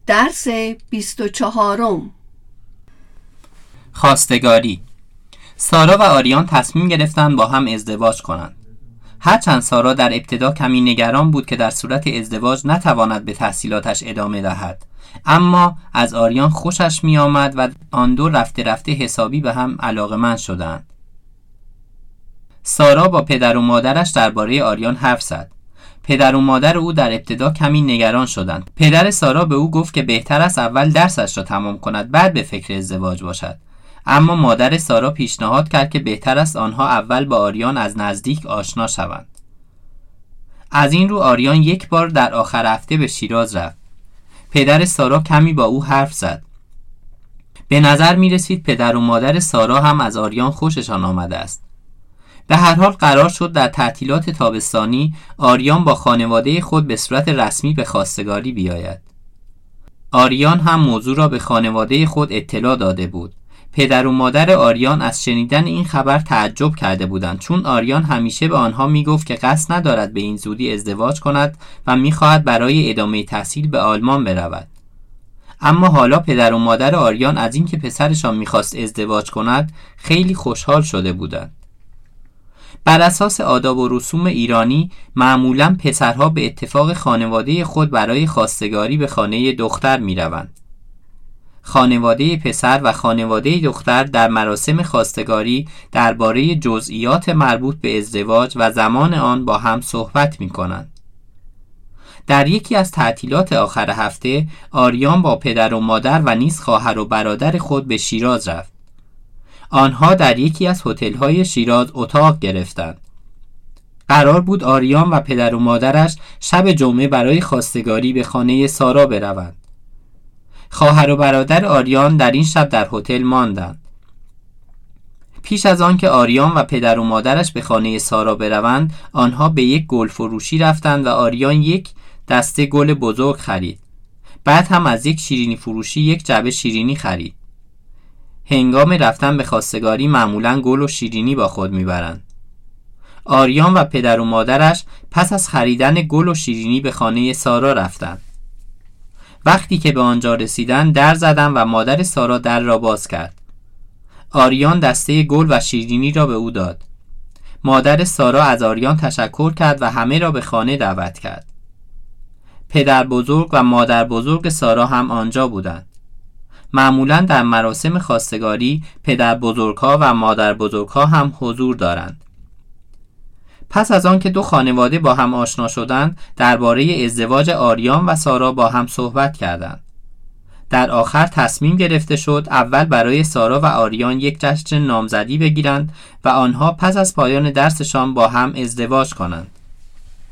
درس 24. خواستگاری. سارا و آریان تصمیم گرفتند با هم ازدواج کنند. هرچند سارا در ابتدا کمی نگران بود که در صورت ازدواج نتواند به تحصیلاتش ادامه دهد، اما از آریان خوشش می آمد و آن دو رفته رفته حسابی به هم علاقه‌مند شدند. سارا با پدر و مادرش درباره آریان حرف زد. پدر و مادر او در ابتدا کمی نگران شدند. پدر سارا به او گفت که بهتر است اول درسش را تمام کند بعد به فکر ازدواج باشد، اما مادر سارا پیشنهاد کرد که بهتر است آنها اول با آریان از نزدیک آشنا شوند. از این رو آریان یک بار در آخر هفته به شیراز رفت. پدر سارا کمی با او حرف زد. به نظر می رسید پدر و مادر سارا هم از آریان خوششان آمده است. به هر حال قرار شد در تعطیلات تابستانی آریان با خانواده خود به صورت رسمی به خواستگاری بیاید. آریان هم موضوع را به خانواده خود اطلاع داده بود. پدر و مادر آریان از شنیدن این خبر تعجب کرده بودند، چون آریان همیشه به آنها میگفت که قصد ندارد به این زودی ازدواج کند و میخواهد برای ادامه تحصیل به آلمان برود. اما حالا پدر و مادر آریان از اینکه پسرشان میخواست ازدواج کند خیلی خوشحال شده بودند. بر اساس آداب و رسوم ایرانی معمولاً پسرها به اتفاق خانواده خود برای خواستگاری به خانه دختر میروند. خانواده پسر و خانواده دختر در مراسم خواستگاری درباره جزئیات مربوط به ازدواج و زمان آن با هم صحبت می‌کنند. در یکی از تعطیلات آخر هفته آریان با پدر و مادر و نیز خواهر و برادر خود به شیراز رفت. آنها در یکی از هتل‌های شیراز اتاق گرفتند. قرار بود آریان و پدر و مادرش شب جمعه برای خواستگاری به خانه سارا بروند. خواهر و برادر آریان در این شب در هتل ماندند. پیش از آن که آریان و پدر و مادرش به خانه سارا بروند، آنها به یک گل فروشی رفتند و آریان یک دسته گل بزرگ خرید. بعد هم از یک شیرینی فروشی یک جعبه شیرینی خرید. هنگام رفتن به خواستگاری معمولاً گل و شیرینی با خود میبرند. آریان و پدر و مادرش پس از خریدن گل و شیرینی به خانه سارا رفتند. وقتی که به آنجا رسیدن در زدند و مادر سارا در را باز کرد. آریان دسته گل و شیرینی را به او داد. مادر سارا از آریان تشکر کرد و همه را به خانه دعوت کرد. پدر بزرگ و مادر بزرگ سارا هم آنجا بودند. معمولاً در مراسم خواستگاری پدر بزرگها و مادر بزرگها هم حضور دارند. پس از آن که دو خانواده با هم آشنا شدند، درباره ازدواج آریان و سارا با هم صحبت کردند. در آخر تصمیم گرفته شد اول برای سارا و آریان یک جشن نامزدی بگیرند و آنها پس از پایان درسشان با هم ازدواج کنند.